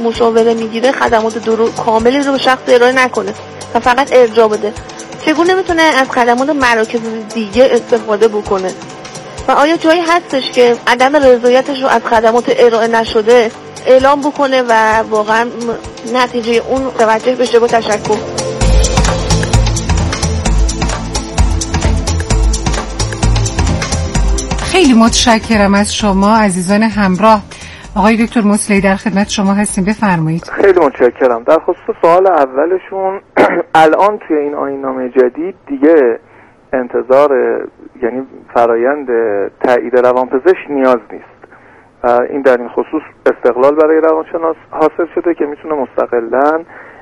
مشاوره میگیره خدمات کاملی رو به شخص ارائه نکنه و فقط ارجاع بده؟ چگونه میتونه از خدمات مراکز دیگه استفاده بکنه؟ و آیا جایی هستش که عدم رضایتش رو از خدمات ارائه نشده اعلام بکنه و واقعا نتیجه اون توجه بشه؟ با تشکر. خیلی متشکرم از شما عزیزان همراه. آقای دکتر مصلحی در خدمت شما هستیم، بفرمایید. خیلی متشکرم. در خصوص سوال اولشون الان توی این آیین‌نامه جدید دیگه انتظار یعنی فرایند تایید روانپزشک نیاز نیست. این در این خصوص استقلال برای روانشناس حاصل شده که میتونه مستقلاً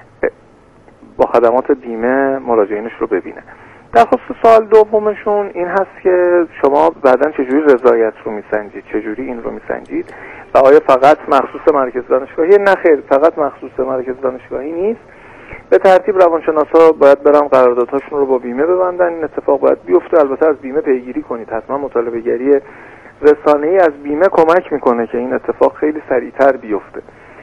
با خدمات بیمه مراجعینش رو ببینه. در خصوص سوال دومشون این هست که شما بعداً چجوری رضایت رو میسنجید، چجوری این رو میسنجید و آیا فقط مخصوص مرکز دانشگاهی؟ نه خیر، فقط مخصوص مرکز دانشگاهی نیست. به ترتیب روانشناسا باید برن قراردادهاشون رو با بیمه ببندن. این اتفاق باید بیفته. البته از بیمه پیگیری کنید، حتما مطالبه گری رسانه‌ای از بیمه کمک میکنه که این اتفاق خیلی سریعتر بیفته.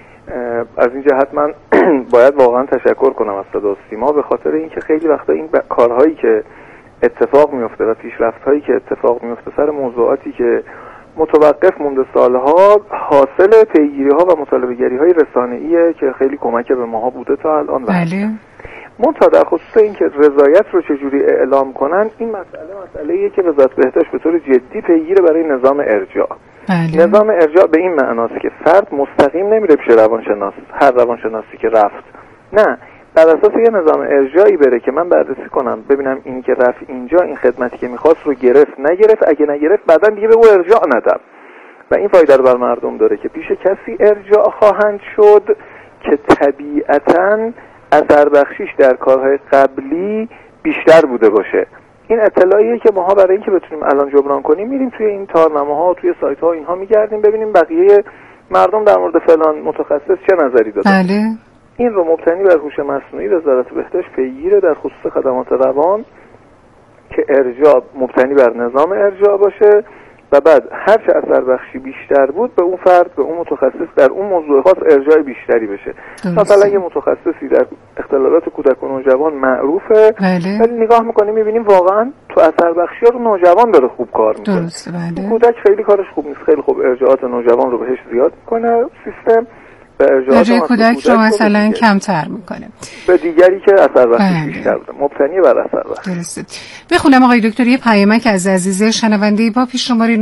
از این جهت من باید واقعا تشکر کنم از صدا و سیما، به خاطر اینکه خیلی وقتا این کارهایی که اتفاق میفته و پیشرفت‌هایی که اتفاق میفته سر موضوعاتی که متوقف مونده سالها حاصل پیگیری‌ها و مطالبه‌گری‌های رسانه‌ایه که خیلی کمک به ماها بوده تا الان. بله. منتها در خصوص اینکه رضایت رو چجوری اعلام کنن، این مسئله‌ایه که وزارت بهداشت به طور جدی پیگیره برای نظام ارجاع. بله. نظام ارجاع به این معناست که فرد مستقیم نمیره پیش روانشناس، هر روانشناسی که رفت، نه، بر اساس یه نظام ارجاعی بره که من بررسی کنم ببینم این که رفت اینجا این خدمتی که میخواست رو گرفت نگرفت، اگه نگرفت بعداً دیگه به او ارجاع ندم. و این فایده رو بر مردم داره که پیش کسی ارجاع خواهند شد که طبیعتاً اثر بخشیش در کارهای قبلی بیشتر بوده باشه. این اطلاعیه که ماها برای اینکه بتونیم الان جبران کنیم میریم توی این تارنامه‌ها، توی سایت‌ها اینها میگردیم ببینیم بقیه مردم در مورد فلان متخصص چه نظری دادن. بله. این رو مبتنی بر هوش مصنوعی وزارت بهداشت پیگیره در خصوص خدمات روان که ارجاع مبتنی بر نظام ارجاع باشه و بعد هر چه اثر بخشی بیشتر بود به اون فرد، به اون متخصص در اون موضوع خاص ارجاع بیشتری بشه. مثلا یه متخصصی در اختلالات کودک و نوجوان معروفه، ولی نگاه میکنیم میبینیم واقعا تو اثر بخشی ها رو نوجوان داره خوب کار میکنه. درسته. بله. کودک خیلی کارش خوب نیست، خیلی خوب ارجاعات نوجوان رو بهش زیاد میکنه سیستم، ارجاع کودک رو مثلا کمتر میکنه، به دیگری که اثر بخشی بیشتر بوده مبتنی بر اثر بخشی. درسته. بخونم آقای دکتر یه پیامک از عزیزه شنونده با پیش شماره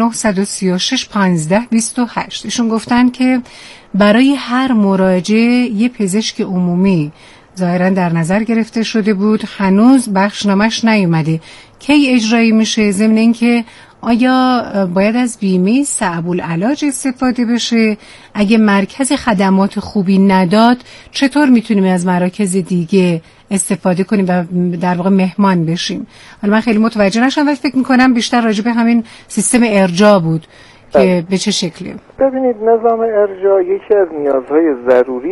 936 15 28. ایشون گفتن که برای هر مراجعه یه پزشک عمومی ظاهرا در نظر گرفته شده بود، هنوز بخشنامش نیومده، کی اجرایی میشه؟ ضمن اینکه آیا باید از بیمه صعب العلاج استفاده بشه؟ اگه مرکز خدمات خوبی نداد چطور میتونیم از مراکز دیگه استفاده کنیم و در واقع مهمان بشیم؟ حالا من خیلی متوجه نشدم ولی فکر میکنم بیشتر راجع به همین سیستم ارجاع بود که به چه شکلی. ببینید نظام ارجاع یکی از نیازهای ضروری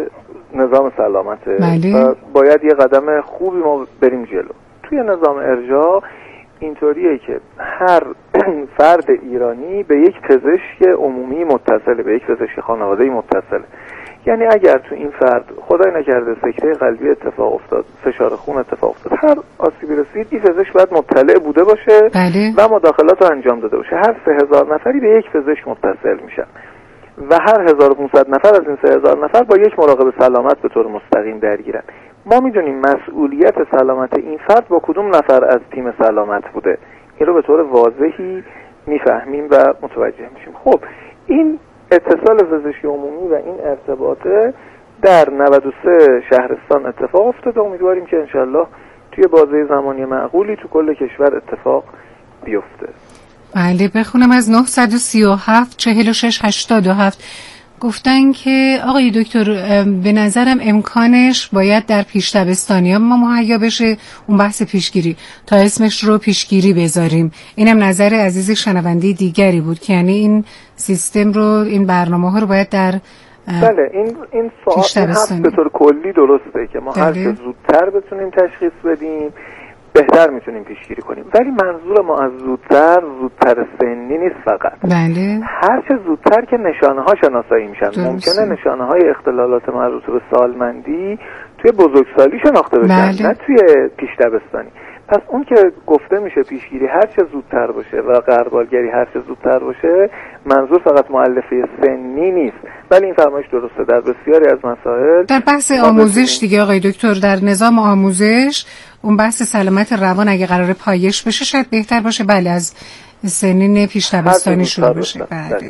نظام سلامته. بله. و باید یه قدم خوبی ما بریم جلو. توی نظام ارجاع اینطوریه که هر فرد ایرانی به یک پزشک عمومی متصله، به یک پزشک خانواده‌ای متصله. یعنی اگر تو این فرد خدای نکرده سکته قلبی اتفاق افتاد، فشار خون اتفاق افتاد، هر آسیبی رسید، این پزشک باید مطلع بوده باشه. بله. و مداخلات رو انجام داده باشه. هر 3000 نفری به یک پزشک متصل میشن و هر 1500 نفر از این 3000 نفر با یک مراقب سلامت به طور مستقیم درگیرن. ما میدونیم مسئولیت سلامت این فرد با کدوم نفر از تیم سلامت بوده. این رو به طور واضحی میفهمیم و متوجه میشیم. خب این اتصال پزشکی عمومی و این ارتباطه در 93 شهرستان اتفاق افتاده. امیدواریم که انشالله توی بازه زمانی معقولی تو کل کشور اتفاق بیفته. بله. بخونم از 937 46 87. گفتن که آقای دکتر به نظرم امکانش باید در پیش دبستانی ما مهیا بشه، اون بحث پیشگیری، تا اسمش رو پیشگیری بذاریم. اینم نظر عزیز شنونده دیگری بود که یعنی این سیستم رو، این برنامه ها رو باید در بله این سوال به طور کلی درسته که ما هر چه زودتر بتونیم تشخیص بدیم بهتر میتونیم پیشگیری کنیم. ولی منظور ما از زودتر سنی نیست فقط. بله. هر چه زودتر که نشانه ها شناسایی میشن. ممکنه نشانه های اختلالات مربوط به سالمندی توی بزرگسالی شناخته بشن، بله. نه توی پیش دبستانی. پس اون که گفته میشه پیشگیری هر چه زودتر باشه و غربالگری هر چه زودتر باشه، منظور فقط مؤلفه سنی نیست، ولی این فرمایش درسته در بسیاری از مسائل. در بحث آموزش دیگه آقای دکتر، در نظام آموزش اون بحث سلامت روان اگه قرار پایش بشه شاید بهتر باشه بله از سنین پیش دبستانی شروع بشه. بله.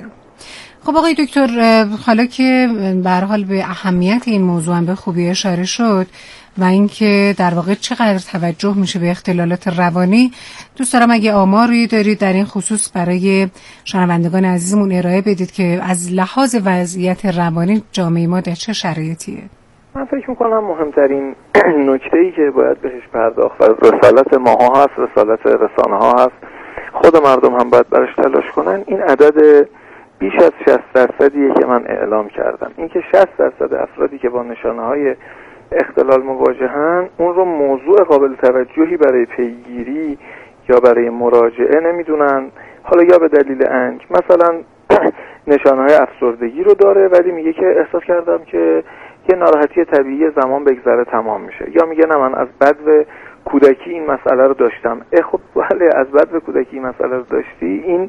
خب آقای دکتر، حالا که به هر حال به اهمیت این موضوع هم به خوبی اشاره شد و اینکه در واقع چقدر توجه میشه به اختلالات روانی، دوست دارم اگه آماری دارید در این خصوص برای شنوندگان عزیزمون ارائه بدید که از لحاظ وضعیت روانی جامعه ما در چه شرایطیه. من فکر میکنم مهمترین نکته‌ای که باید بهش پرداخت و رسالت ماها هست، رسالت رسانه ها هست، خود مردم هم باید براش تلاش کنن، این عدد بیش از 60%یه که من اعلام کردم. اینکه 60% افرادی که با نشانه‌های اختلال مواجهن اون رو موضوع قابل توجهی برای پیگیری یا برای مراجعه نمیدونن، حالا یا به دلیل انگ، مثلا نشانه‌های افسردگی رو داره ولی میگه که احساس کردم که یه ناراحتی طبیعی زمان بگذره تمام میشه، یا میگه نه من از بدو کودکی این مسئله رو داشتم. خب بله، از بدو کودکی این مسئله رو داشتی، این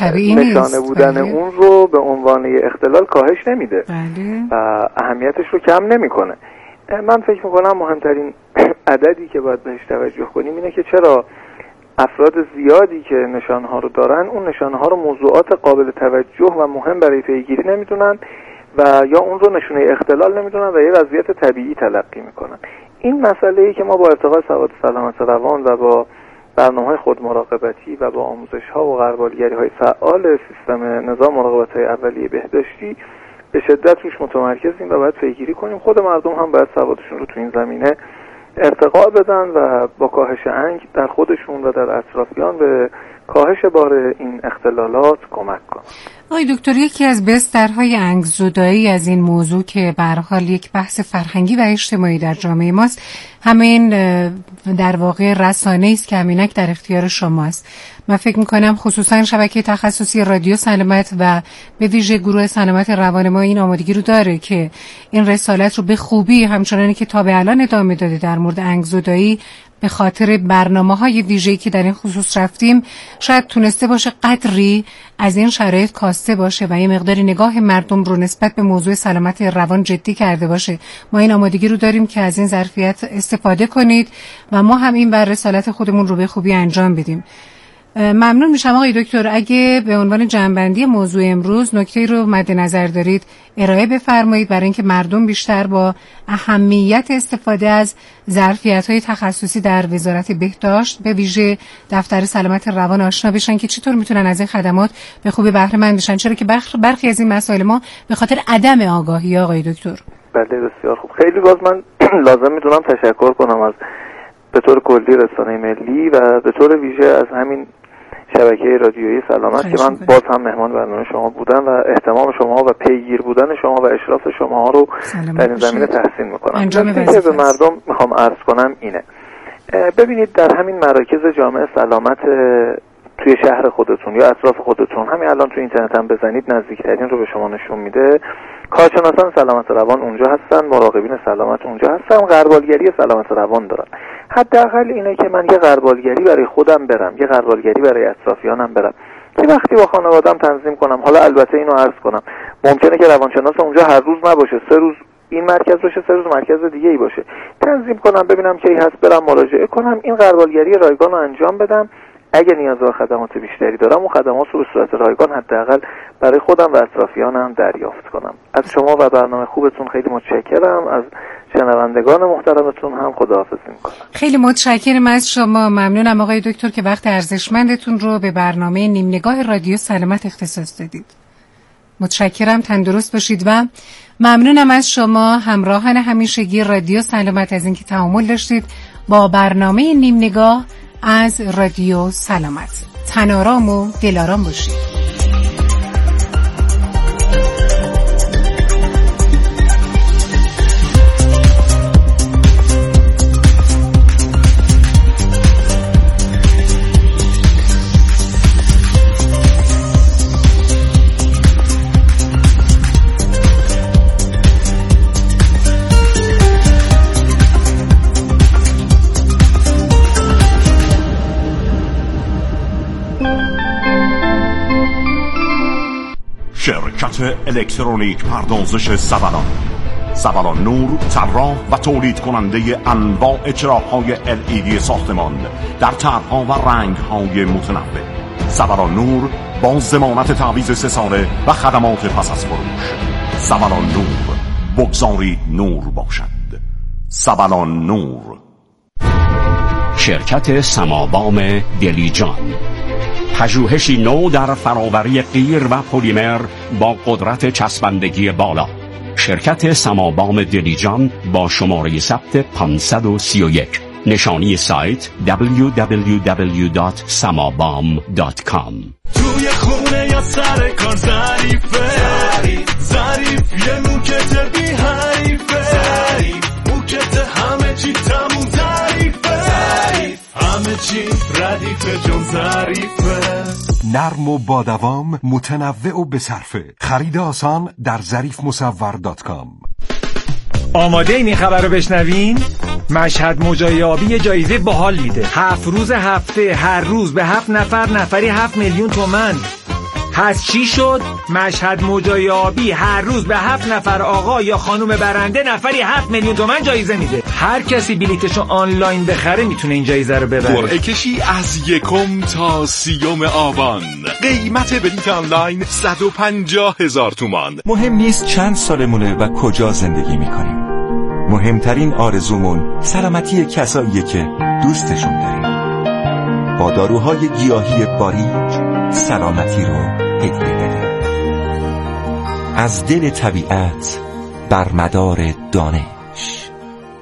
نشانه بودن بله. اون رو به عنوان اختلال کاهش نمیده بله. و اهمیتش رو کم نمیکنه. من فکر میکنم مهمترین عددی که باید بهش توجه کنیم اینه که چرا افراد زیادی که نشانه‌ها رو دارن اون نشانه‌ها رو موضوعات قابل توجه و مهم برای پیگیری نمیدونن و یا اون رو نشونه اختلال نمیدونن و یه وضعیت طبیعی تلقی میکنن. این مسئله‌ای که ما با ارتقاء سواد سلامت روان و با برنامه‌های خودمراقبتی و با آموزش‌ها و غربالگری‌های فعال سیستم نظام مراقبت‌های اولیه بهداشتی به شدت روش متمرکزیم و باید پیگیری کنیم. خود مردم هم باید سوادشون رو تو این زمینه ارتقا بدن و با کاهش انگ در خودشون و در اطرافیان به کاهش بار این اختلالات کمک کنن. آقای دکتر، یکی از بسترهای انگزدایی از این موضوع که به هر حال یک بحث فرهنگی و اجتماعی در جامعه ماست، همین در واقع رسانه‌ای است که همینک در اختیار شماست. من فکر می‌کنم خصوصا شبکه تخصصی رادیو سلامت و به ویژه گروه سلامت روان ما این آمادگی رو داره که این رسالت رو به خوبی همچنانی که تا به الان ادامه داده در مورد انگزدایی به خاطر برنامه‌های ویژه‌ای که در این خصوص رفتیم شاید تونسته باشه قدری از این شرایط کاسته باشه و یه مقداری نگاه مردم رو نسبت به موضوع سلامت روان جدی کرده باشه. ما این آمادگی رو داریم که از این ظرفیت استفاده کنید و ما هم این بر رسالت خودمون رو به خوبی انجام بدیم. ممنون میشم آقای دکتر اگه به عنوان جمع‌بندی موضوع امروز نکته‌ای رو مد نظر دارید ارائه بفرمایید برای اینکه مردم بیشتر با اهمیت استفاده از ظرفیت‌های تخصصی در وزارت بهداشت به ویژه دفتر سلامت روان آشنا بشن که چطور میتونن از این خدمات به خوبی بهره مند بشن، چرا که برخی از این مسائل ما به خاطر عدم آگاهی آقای دکتر. بله بسیار خوب. خیلی باز من لازم میدونم تشکر کنم از به طور کلی رسانه ملی و به طور ویژه از همین شبکه رادیویی سلامت که من باز هم مهمان برنامه شما بودم و احتمام شما و پیگیر بودن شما و اشراف شما رو در این زمینه تحسین میکنم. نکته که به مردم میخوام عرض کنم اینه، ببینید در همین مراکز جامعه سلامت توی شهر خودتون یا اطراف خودتون، همین الان توی اینترنت هم بزنید نزدیکترین رو به شما نشون میده. کارشناسان سلامت روان اونجا هستن، مراقبین سلامت اونجا هستن، غربالگری سلامت روان دارن. حداقل اینه که من یه غربالگری برای خودم برم، یه غربالگری برای اطرافیانم برم که وقتی با خانواده‌ام تنظیم کنم. حالا البته اینو عرض کنم ممکنه که روانشناس اونجا هر روز نباشه، 3 روز این مرکز باشه، 3 روز مرکز دیگه ای باشه، تنظیم کنم ببینم کی هست برم مراجعه کنم، این غربالگری رایگان رو انجام بدم. اگه نیاز به خدمات بیشتری دارم اون خدمات رو به صورت رایگان حداقل برای خودم و اطرافیانم دریافت کنم. از شما و برنامه خوبتون خیلی متشکرم. از شنوندگان محترمتون هم خداحافظی میکنم. خیلی متشکرم از شما. ممنونم آقای دکتر که وقت ارزشمندتون رو به برنامه نیم نگاه رادیو سلامت اختصاص دادید. متشکرم، تندرست باشید و ممنونم از شما همراهان همیشگی رادیو سلامت از اینکه تحمل داشتید با برنامه نیم نگاه از رادیو سلامت. تن‌آرام و دل‌آرام باشید. صنعت الکترونیک پردازش سبلان. سبلان نور طراح و تولید کننده انواع چراغ‌های LED ساختمان در طرح‌ها و رنگ‌های متنوع. سبلان نور با ضمانت تعویض 3 ساله و خدمات پس از فروش. سبلان نور، بگذارید نور باشد. سبلان نور. شرکت سمابام دلیجان، پژوهشی نو در فراوری قیر و پلیمر با قدرت چسبندگی بالا. شرکت سمابام دلیجان با شماره ثبت 531. نشانی سایت www.samabam.com. توی خونه یا سر کار ظریف یه موکت بی حریفه، موکت همه چی تموم ظریفه، همه چی ردیفه جون ظریفه. نرم و با دوام، متنوع و بصرفه. خرید آسان در ظریفمصور.com. آماده این خبر رو بشنوین؟ مشهد مجای آبی یه جایزه باحال میده. 7 روز هفته، هر روز به 7 نفر، نفری 7 میلیون تومان. پس چی شد؟ مشهد مجای آبی هر روز به 7 نفر آقا یا خانم برنده نفری 7 میلیون تومان جایزه میده. هر کسی بلیتشو آنلاین بخره میتونه این جایزه رو ببره. قرعه کشی از 1 تا 30 آبان. قیمت بلیت آنلاین 150,000 تومان. مهم نیست چند سالمونه و کجا زندگی میکنیم. مهمترین آرزومون سلامتی کساییه که دوستشون داریم. با داروهای گیاهی باریک سلامتی رو هدیه بدیم. از دل طبیعت بر مدار دانش.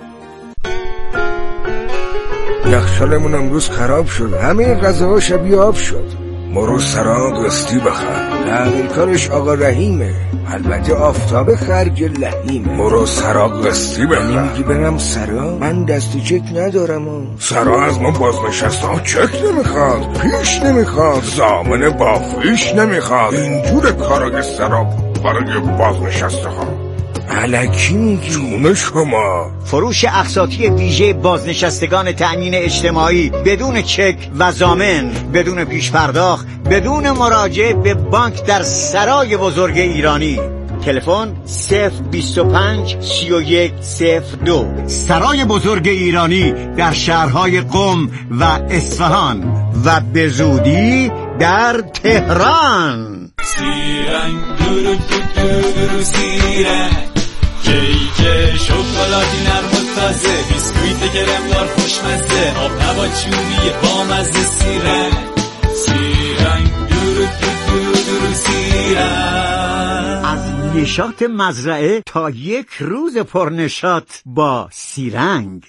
یخچالمون امروز خراب شد، همه غذاها شبیه آب شد. مرو سراغ قسطی بخر، تعمیرکارش آقا رحیمه، البته آفتاب خرج لحیمه. مرو سراغ قسطی بخر. میگی برم سراغ؟ من دست چک ندارم. سراغ از ما بازنشسته ها چک نمیخواد، پیش نمیخواد، ضامن با فیش نمیخواد. اینجور کارا که سراغ برای بازنشسته ها. الکی میگی؟ جون شما. فروش اقساطی ویژه بازنشستگان تأمین اجتماعی بدون چک و ضامن، بدون پیش پرداخت، بدون مراجعه به بانک در سرای بزرگ ایرانی. تلفن 025 31 02. سرای بزرگ ایرانی در شهرهای قم و اصفهان و به زودی در تهران. سیرنگ دورو دورو سیرنگ، کیک شکلاتی نرم و تازه، بیسکویت کرمدار خوشمزه، آب هوا چوبی بامزه. سیرنگ سیرنگ دورو دورو سیرنگ. از نشاط مزرعه تا 1 روز پرنشاط با سیرنگ.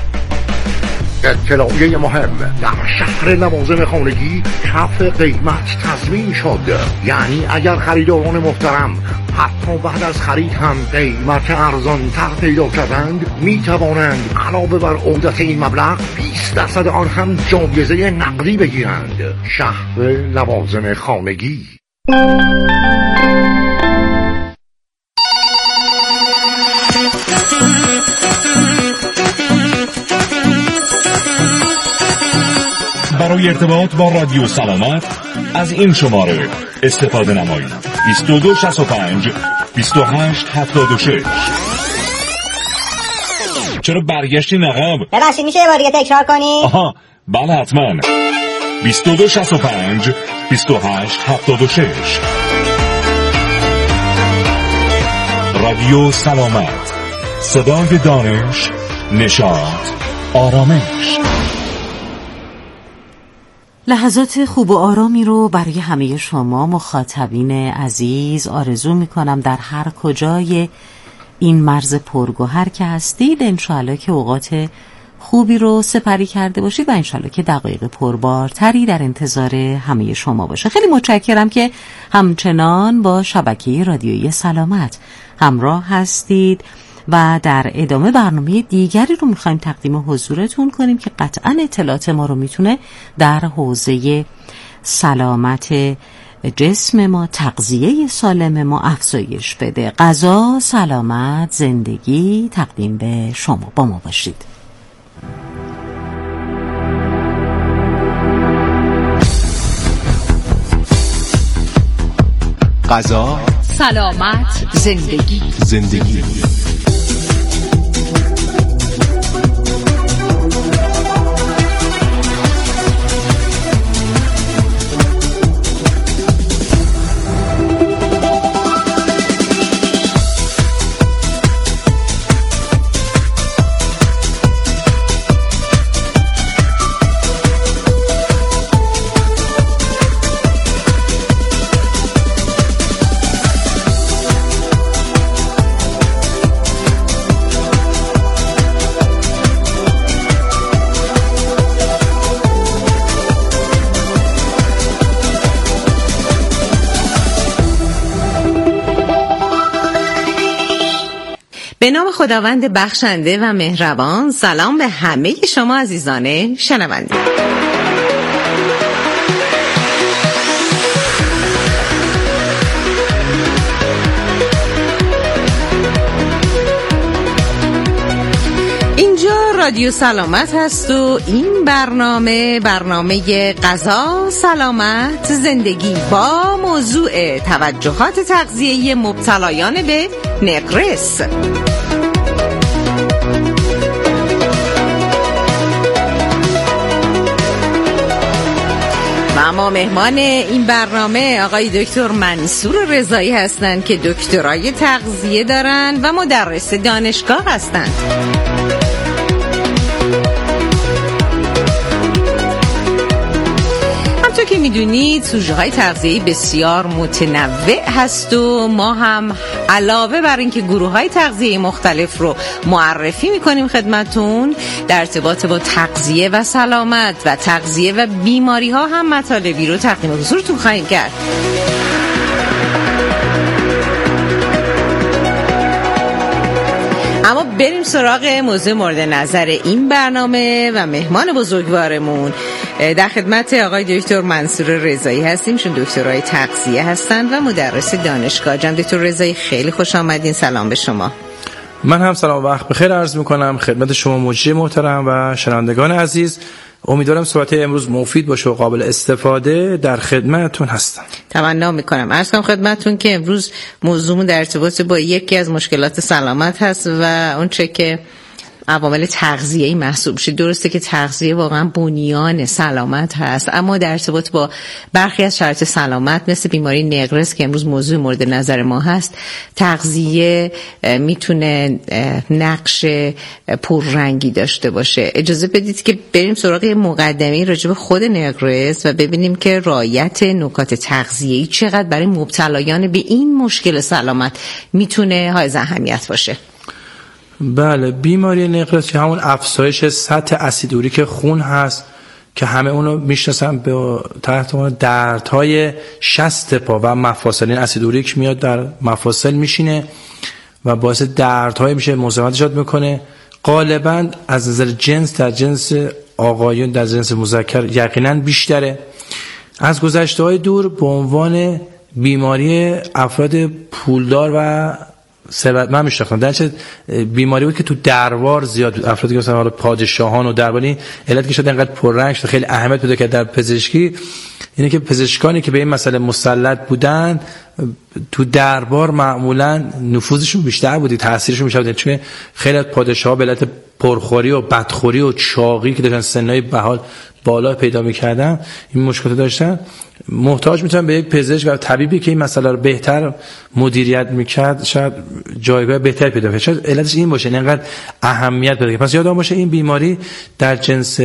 اطلاعیه مهم: در شهر لوازم خانگی کف قیمت تضمین شد. یعنی اگر خریداران محترم حتی بعد از خرید هم قیمت ارزان تر پیدا کردند، می توانند علاوه بر عودت این مبلغ 20% آن هم جایزه نقدی بگیرند. شهر لوازم خانگی. برای ارتباط با رادیو سلامت از این شماره استفاده نمایید. 2265 2876. چرا برگشتی نقب؟ ببخشید میشه یه بار دیگه تکرار کنی؟ آها بله حتما. 2265 2876. رادیو سلامت، صدای دانش، نشاط، آرامش. لحظات خوب و آرامی رو برای همه شما مخاطبین عزیز آرزو میکنم در هر کجای این مرز پرگوهر که هستید. انشاءالله که اوقات خوبی رو سپری کرده باشید و انشاءالله که دقایق پربارتری در انتظار همه شما باشه. خیلی متشکرم که همچنان با شبکه رادیویی سلامت همراه هستید و در ادامه برنامه دیگری رو میخوایم تقدیم حضورتون کنیم که قطعا اطلاعات ما رو میتونه در حوزه سلامت جسم ما، تغذیه سالم ما افزایش بده. غذا، سلامت، زندگی تقدیم به شما. با ما باشید. غذا، سلامت زندگی. به نام خداوند بخشنده و مهربان. سلام به همه شما عزیزان شنونده. اینجا رادیو سلامت هست و این برنامه غذا سلامت زندگی با موضوع توجهات تغذیه‌ای مبتلایان به نقرس. و اما مهمان این برنامه آقای دکتر منصور رضایی هستند که دکترای تغذیه دارن و مدرس دانشگاه هستند. همطور که میدونید سوژه های تغذیه‌ای بسیار متنوع هست و ما هم علاوه بر اینکه گروه های تغذیه‌ای مختلف رو معرفی میکنیم خدمتون، در ارتباط با تغذیه و سلامت و تغذیه و بیماری ها هم مطالبی رو تقدیم حضورتون خواهیم کرد. اما بریم سراغ موضوع مورد نظر این برنامه و مهمان بزرگوارمون. در خدمت آقای دکتر منصور رضایی هستیم، چون دکترای تغذیه هستند و مدرس دانشگاه. جناب دکتر رضایی خیلی خوش آمدین. سلام به شما. من هم سلام و وقت بخیر عرض میکنم خدمت شما مجری محترم و شنوندگان عزیز. امیدوارم صحبت امروز مفید باشه و قابل استفاده. در خدمتتون هستم. تمنا میکنم. عرض کنم خدمتتون که امروز موضوعمون در ارتباط با یکی از مشکلات سلامت هست و اون چه که عوامل تغذیه‌ای محسوب میشه. درسته که تغذیه واقعا بنیان سلامت هست، اما در ارتباط با برخی از شرایط سلامت مثل بیماری نقرس که امروز موضوع مورد نظر ما هست، تغذیه میتونه نقش پررنگی داشته باشه. اجازه بدید که بریم سراغ مقدمه راجع به خود نقرس و ببینیم که رعایت نکات تغذیه‌ای چقدر برای مبتلایان به این مشکل سلامت میتونه حائز اهمیت باشه. بله، بیماری نقرس که همون افزایش سطح اسید اوریک خون هست که همه اونو میشناسن به تحت عنوان دردهای شست پا و مفاصل. این اسید اوریک میاد در مفاصل میشینه و باعث دردهای میشه، مزاحمت ایجاد میکنه. غالبا از نظر جنس در جنس آقایون در جنس مذکر یقینا بیشتره. از گذشته‌های دور به عنوان بیماری افراد پولدار و ثروتمند میشناختن. در چه بیماری بود که تو دربار زیاد بود، افرادی که مثلا حالا پادشاهان و درباری. علت که شد اینقدر پررنگ شد، خیلی اهمیت پیدا کرد در پزشکی، اینه که پزشکانی که به این مسئله مسلط بودن تو دربار معمولا نفوذشون بیشتر بود، تاثیرشون بیشتر بود، چون خیلی از پادشاه‌ها به علت پرخوری و بدخوری و چاقی که داشتن سنای بهال بالا پیدا می‌کردن، این مشکلات داشتن، محتاج میتونن به یک پزشک و طبیبی که این مسئله رو بهتر مدیریت میکرد شاید جایگاه بهتر پیدا کنه. شاید علتش این باشه، اینقدر اهمیت بده. پس یادم باشه این بیماری در جنس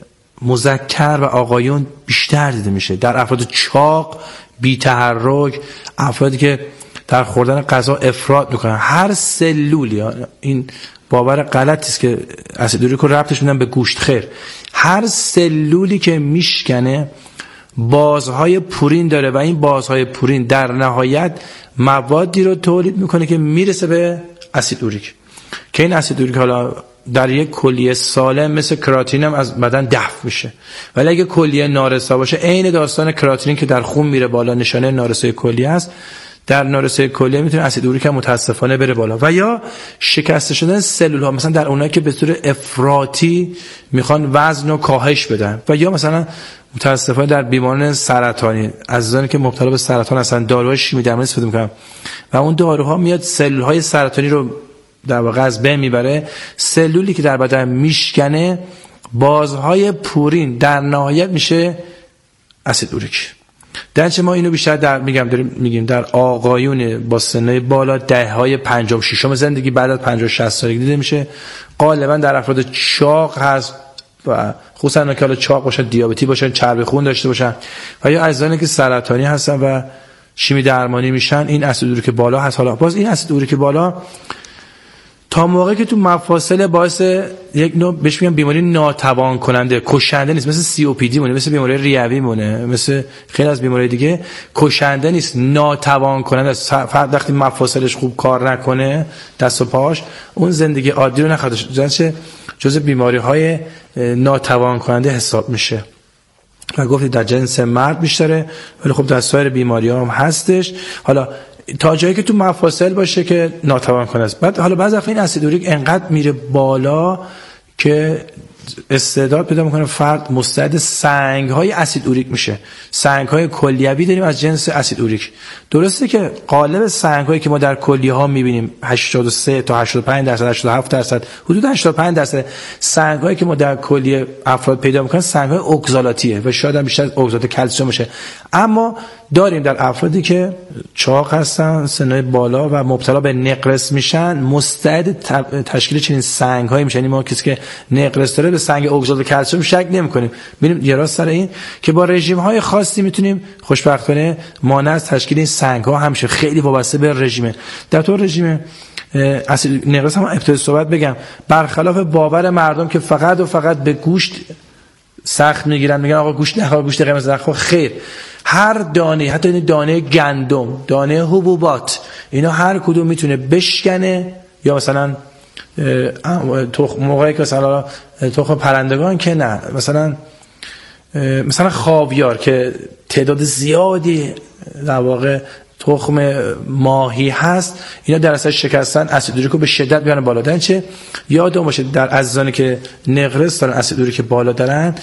مذکر و آقایون بیشتر دیده میشه. در افراد چاق، بی تحرک، افرادی که در خوردن غذا افراط میکنن، هر سلولی، این باور غلطی است که اسید اوریک رو ربطش میدن به گوشت. خیر، هر سلولی که میشکنه بازهای پورین داره و این بازهای پورین در نهایت موادی رو تولید میکنه که میرسه به اسید اوریک، که این اسید اوریک حالا در یک کلیه سالم مثل کراتین هم از بدن دفع میشه، ولی اگه کلیه نارسا باشه، عین داستان کراتین که در خون میره بالا، نشانه نارسای کلیه است، در نارسایی کلیه میتونه اسید اوریک هم متاسفانه بره بالا و یا شکسته شدن سلول ها، مثلا در اونایی که به صورت افراطی میخوان وزن رو کاهش بدن و یا مثلا متاسفانه در بیماران سرطانی، عزیزانی که مبتلا به سرطان هستن داروهای شیمی درمانی استفاده میکنن و اون داروها میاد سلول های سرطانی رو در واقع از بین میبره. سلولی که در بدن میشکنه بازهای پورین در نهایت میشه اسید اوریک. درنچه ما اینو بیشتر میگیم در آقایون با سنای بالا دههای 50 و 60 زندگی بعد از 50 60 سالگی دیده میشه. غالبا در افراد چاق هست و خصوصا اونها که حالا چاق باشن، دیابتی باشن، چربی خون داشته باشن و یا عزیزانی که سرطانی هستن و شیمی درمانی میشن، این اسید اوریک بالا هست. حالا باز این اسید اوریک بالا تا موقعی که تو مفاصل باعث یک نوع بهش میگن بیماری ناتوان کننده، کشنده نیست، مثل COPD مونه، مثل بیماری ریوی مونه، مثل خیلی از بیماری دیگه، کشنده نیست، ناتوان کننده است. فرد وقتی مفاصلش خوب کار نکنه، دست و پاش، اون زندگی عادی رو نخواهد داشت، جزء بیماری‌های ناتوان کننده حساب میشه. و گفتید در جنس مرد بیشتره، ولی خب در سایر بیماری‌ها هم هستش. حالا تا جایی که تو مفاصل باشه که ناتوان کنه است. بعد حالا بعضی وقت این اسید اوریک انقدر میره بالا که استعداد پیدا میکنه فرد مستعد سنگ‌های اسید اوریک میشه. سنگ‌های کلیوی داریم از جنس اسید اوریک. درسته که قالب سنگ‌هایی که ما در کلیه‌ها می‌بینیم 83 تا 85%، 87%، حدود 85% سنگ‌هایی که ما در کلیه افراد پیدا می‌کنیم سنگ‌های اگزالاتیه و شاید هم بیشتر از اگزالات کلسیم باشه. اما داریم در افرادی که چاق هستن، سنای بالا و مبتلا به نقرس میشن، مستعد تشکیل چنین سنگ‌هایی میشن. ما کسی که نقرس داره به سنگ اگزالات کلسیم شک نمی‌کنیم. ببینیم یه راست سر این که با رژیم‌های خاصی میتونیم خوشبختانه مانع از تشکیل این سنگ‌ها همیشه خیلی وابسته به رژیمه. در طور رژیم اسید نقرس هم ابتدای صحبت بگم، برخلاف باور مردم که فقط و فقط به گوشت سخت میگیرن، میگن آقا گوشت نخور، گوشت قرمز نخور، خیر، هر دانه، حتی این دانه گندم، دانه حبوبات، اینا هر کدوم میتونه بشکنه. یا مثلا موقعی که مثلا تخم پرندگان که نه، مثلا خاویار که تعداد زیادی در واقع تخم ماهی هست، اینا در اثر شکستن اسید اوریک رو به شدت میارن بالا. درنچه یادتون باشه در عزیزانی که نقرس دارن اسید اوریک بالا دارن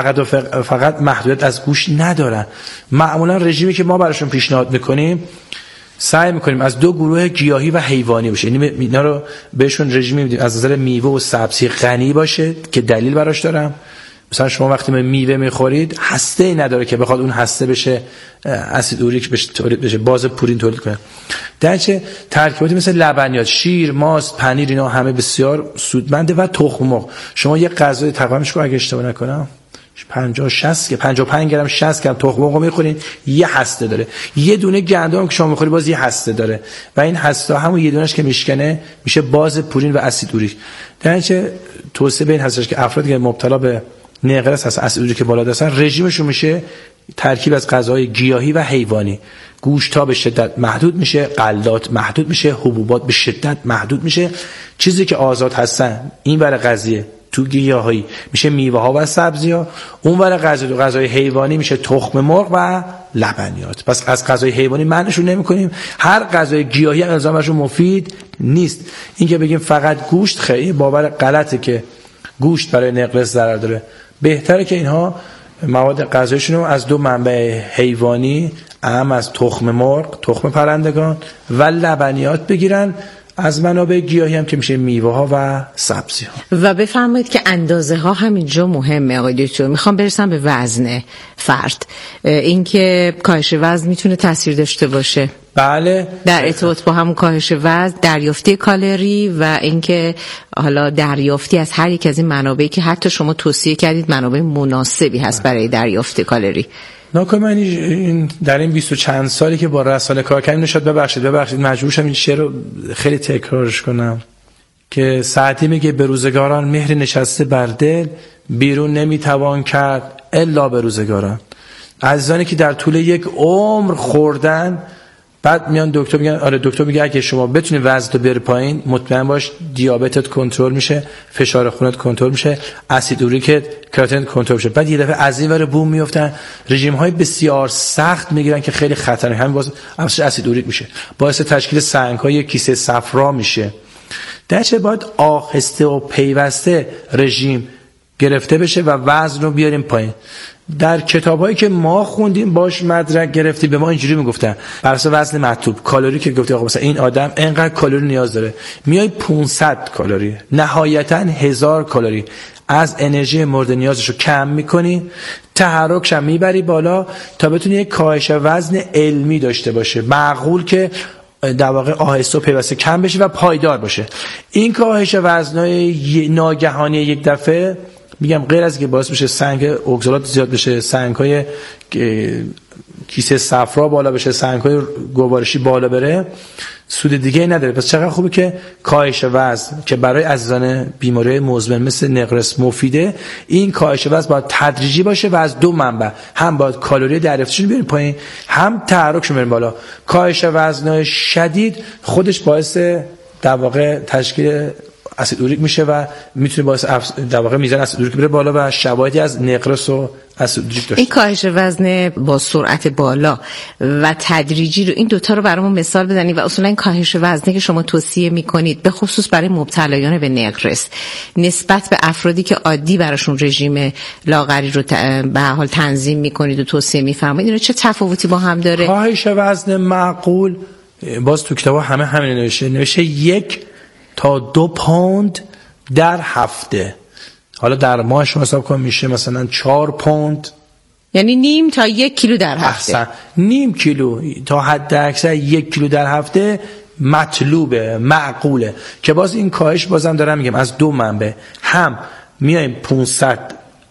فقط محدودیت از گوشت ندارن. معمولا رژیمی که ما براشون پیشنهاد میکنیم سعی میکنیم از دو گروه گیاهی و حیوانی باشه، یعنی اینا رو بهشون رژیمی میدیم از نظر میوه و سبزی غنی باشه که دلیل براش دارم. مثلا شما وقتی میوه میخورید هسته‌ای نداره که بخواد اون هسته بشه اسید اوریک بشه باز پورین تولید کنه. درنچه ترکیباتی مثل لبنیات، شیر، ماست، پنیر، اینا همه بسیار سودمنده و تخم مرغ. شما یه غذای تقریباش رو اگه اشتباه نکنم 50 60 که 55 گرم 60 گرم تخم مرغ میخورین، یه هسته داره. یه دونه گندم که شما میخوری باز یه هسته داره و این هسته همون یه دونهش که میشکنه میشه باز پورین و اسید اوریک. درنچه توصیه به این هستش که افرادی که مبتلا به نقرس هست، اسید اوریک بالا داشتن، رژیمشون میشه ترکیب از غذاهای گیاهی و حیوانی. گوشت‌ها به شدت محدود میشه، غلات محدود میشه، حبوبات به شدت محدود میشه. چیزی که آزاد هستن این ور قضیه تو گیاهی میشه میوه ها و سبزی ها، اون ور غذای حیوانی میشه تخم مرغ و لبنیات. پس از غذای حیوانی منعشون نمی‌کنیم، هر غذای گیاهی هم الزامش مفید نیست. این که بگیم فقط گوشت، خیلی باور غلطه که گوشت برای نقرس ضرر داره. بهتره که اینها مواد غذایشون رو از دو منبع حیوانی، اهم از تخم مرغ، تخم پرندگان و لبنیات بگیرن، از منابع گیاهی هم که میشه میوه ها و سبزی ها. و بفرمایید که اندازه ها همینجا مهمه آقای دکتر. میخوام برسم به وزن فرد، اینکه کاهش وزن میتونه تاثیر داشته باشه. بله، در ارتباط با همون کاهش وزن، دریافتی کالری و اینکه حالا دریافتی از هر یک از این منابعی که حتی شما توصیه کردید منابع مناسبی هست برای دریافت کالری. ناکن من این در این 20 و چند سالی که با رسانه کار کردم نشد، ببخشید مجبور شدم این شعر رو خیلی تکرارش کنم که سعدی میگه به روزگاران مهر نشسته بر دل، بیرون نمیتوان کرد الا به روزگاران. عزیزانی که در طول یک عمر خوردن بعد میان دکتر میگن آره، دکتر میگه اگه شما بتونی وزن رو بیاری پایین مطمئن باش دیابتت کنترل میشه، فشار خونت کنترل میشه، اسید اوریکت، کراتین کنترل میشه. بعد یه دفعه از این ور بوم میافتن، رژیم های بسیار سخت میگیرن که خیلی خطرناک، همین باعث افزایش اسید اوریک میشه، باعث تشکیل سنگ های کیسه صفرا میشه. درچه باید آهسته و پیوسته رژیم گرفته بشه و وزن رو بیاریم پایین. در کتابایی که ما خوندیم باش مدرک گرفتی به ما اینجوری میگفتن بر اساس وزن مطلوب کالری که گفتی آقا مثلا این آدم اینقدر کالری نیاز داره، میای 500 کالری نهایتا 1000 کالری از انرژی مورد نیازش رو کم میکنی، تحرکش هم میبری بالا تا بتونی یک کاهش وزن علمی داشته باشه، معقول که در واقع آهسته و پیوسته کم بشه و پایدار باشه. این کاهش وزنای ناگهانی یک دفعه میگم غیر از که باعث بشه سنگ اکسالات زیاد بشه، سنگ‌های کیسه صفرا بالا بشه، سنگ‌های گوارشی بالا بره، سود دیگه نداره. پس چقدر خوبه که کاهش وزن که برای عزیزان بیماری مزمن مثل نقرس مفیده، این کاهش وزن باید تدریجی باشه و از دو منبع، هم باید کالری دریافتشون بیاریم پایین، هم تحرکشون بیاریم بالا. کاهش وزن شدید خودش باعث در واقع تشکیل اسید اوریک میشه و میتونه باعث در واقع میزان اسید اوریک بره بالا و شواهدی از نقرس و اسید اوریک داشته. این کاهش وزن با سرعت بالا و تدریجی رو، این دوتا رو برامون مثال بزنید و اصولا این کاهش وزنی که شما توصیه میکنید به خصوص برای مبتلایان به نقرس نسبت به افرادی که عادی براشون رژیم لاغری رو به حال تنظیم میکنید و توصیه میفرمایید، چه تفاوتی با هم داره؟ کاهش وزن معقول باز تو کتابا همین نوشته 1 تا 2 پوند در هفته. حالا در ماه شما حساب کن میشه مثلا 4 پوند، یعنی نیم تا 1 کیلو در هفته. نیم کیلو تا حد اکثر 1 کیلو در هفته مطلوبه، معقوله. که باز این کاهش بازم دارم میگم از دو منبع، هم میایم 500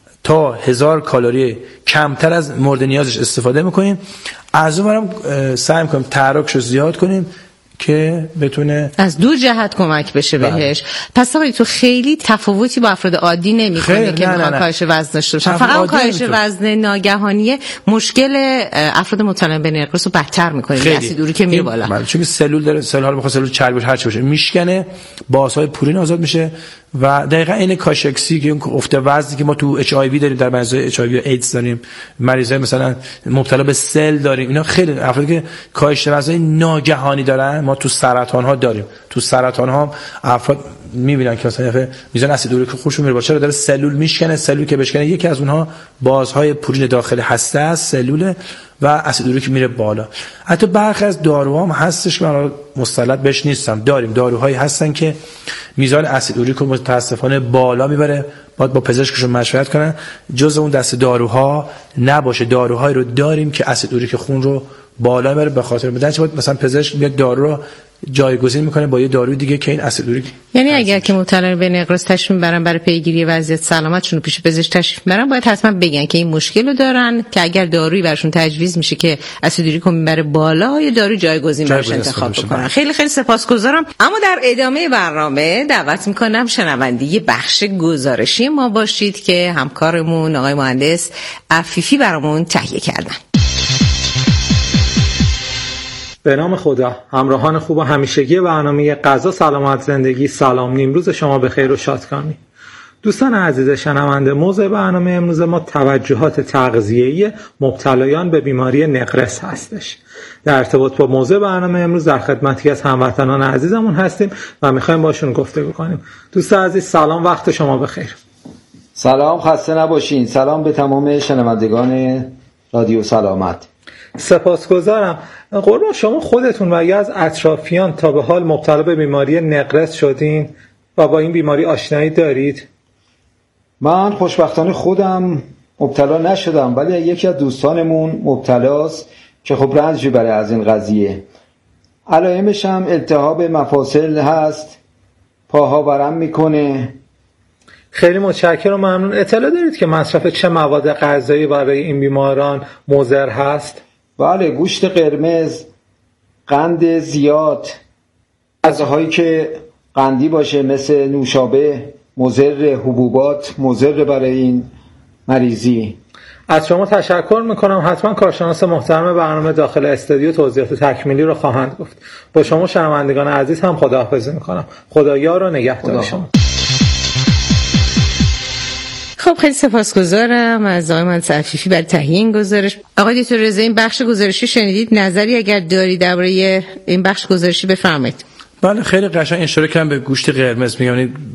تا 1000 کالری کمتر از مورد نیازش استفاده میکنیم، از اونورم سعی میکنیم تحرکش رو زیاد کنیم که بتونه از دو جهت کمک بشه بهش. پس آقای تو خیلی تفاوتی با افراد عادی نمی‌کنه که بخواد کاهش وزن داشته باشه. فقط کاهش وزن ناگهانی مشکل افراد مبتلا به نقرس رو بدتر می‌کنه، اسید اوریک میره بالا. چون سلول داره، سلول بخواد سلول چربی هر چی باشه میشکنه، بازهای پورین آزاد میشه و دقیقاً این کاشکسی که اون افت وزنی که ما تو اچ آی وی داریم، در مریضای اچ آی وی و ایدز داریم، مریضای مثلا مبتلا به سل داریم، اینا خیلی افرادی که کاهش وزن ناگهانی دارن ما تو سرطان ها داریم. تو سرطان ها افراد میبینن که مثلا میزان اسید اوریک خودشون میره بالا، چرا داره سلول میشکنه، سلول که بشکنه یکی از اونها بازهای پورین داخل هسته است سلول و اسید اوریک میره بالا. حتی برخی از داروها هم هستش که من مستلط بهش نیستم، داریم داروهایی هستن که میزان اسید اوریک رو متاسفانه بالا میبره، باید با پزشکشون مشورت کنن، جز اون دسته داروها نباشه. داروهایی رو داریم که اسید اوریک خون رو بالا بره، به خاطر بدن چه مثلا پزشک میاد دارو رو جایگزین میکنه با یه داروی دیگه که این اسید اوریک. یعنی اگر که مبتلا به نقرس تشخیص میبرن برای پیگیری وضعیت سلامتشون پیش پزشک تشریف میبرن، باید حتما بگن که این مشکل رو دارن که اگر دارویی براشون تجویز میشه که اسید اوریک رو میبره بالا یا داروی جایگزین براش انتخاب بکنن. خیلی خیلی سپاسگزارم. اما در ادامه برنامه دعوت میکنم شنونده بخش گزارشی ما باشید که همکارمون آقای مهندس عفیفی برامون تهیه کردن. به نام خدا. همراهان خوب و همیشگی برنامه غذا سلامت زندگی، سلام، نیمروز شما بخیر و شادکامی. دوستان عزیز شنونده، موضوع برنامه امروز ما توجهات تغذیه‌ای مبتلایان به بیماری نقرس هستش. در ارتباط با موضوع برنامه امروز در خدمتی از هموطنان عزیزمون هستیم و می‌خوایم باشون گفتگو کنیم. دوست عزیز سلام، وقت شما بخیر. سلام، خسته نباشین. سلام به تمام شنوندگان رادیو سلامت. سپاسگزارم. قربان شما خودتون و یا از اطرافیان تا به حال مبتلا به بیماری نقرس شدین و با این بیماری آشنایی دارید؟ من خوشبختانه خودم مبتلا نشدم، ولی یکی از دوستانمون مبتلاست که خب رنج میبره از این قضیه. علائمش هم التهاب مفاصل هست، پاها ورم میکنه. خیلی متشکرم، ممنون. اطلاع دارید که مصرف چه مواد غذایی برای این بیماران مضر هست؟ بله، گوشت قرمز، قند زیاد، غذاهایی که قندی باشه مثل نوشابه مضر، حبوبات مضر برای این مریضی. از شما تشکر میکنم. حتما کارشناس محترم برنامه داخل استودیو توضیحات تکمیلی رو خواهند گفت. با شما شنوندگان عزیز هم خداحافظی میکنم. خدایا رو نگهدار شما. خب خیلی سپاسگزارم از آقای مهندس عفیفی برای تهیه این گزارش. آقای دکتر رضایی، این بخش گزارشی شنیدید، نظری اگر دارید درباره این بخش گزارشی بفرمایید. بله خیلی قشنگ اشاره کردم به گوشت قرمز. میگم